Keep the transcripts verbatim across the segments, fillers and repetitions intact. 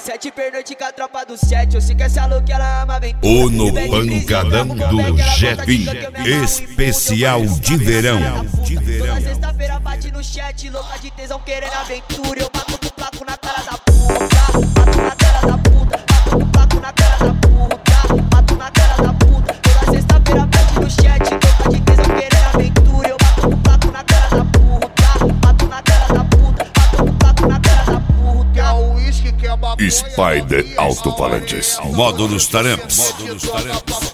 Sete pernoite com a tropa do sete. Eu sei que essa louca ela ama aventura. O No Pancadão do Jefinho, especial de verão. Toda sexta-feira bate no chat, louca de tesão querendo aventura. Eu bato com placo na cara da puta, bato na cara da puta, bato com placo na cara da puta, bato na cara da puta. Toda sexta-feira bate no chat, louca de tesão querendo aventura. Eu bato com placo na cara da puta, bato na cara da puta, bato com placo na cara da puta. Spider Alto-Falantes, módulos Taramps. Módulos Taramps.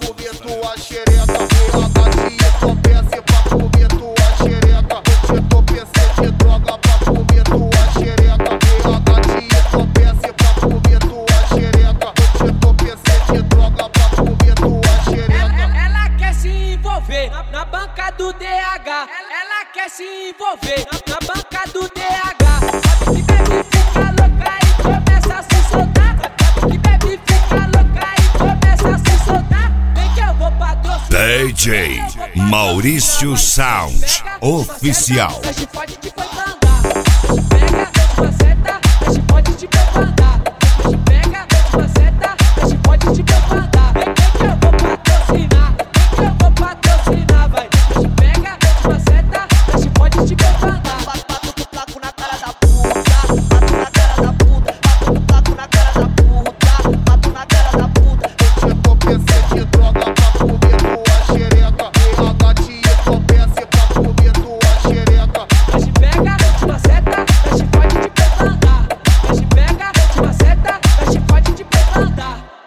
Ela quer se envolver na banca do D H. Ela quer se envolver na banca do D H. Sabe que bebe fica louca e começa a se soltar. Sabe que bebe fica louca e começa a se soltar. Vem que eu vou patrocinar. D J Maurício Sound Oficial.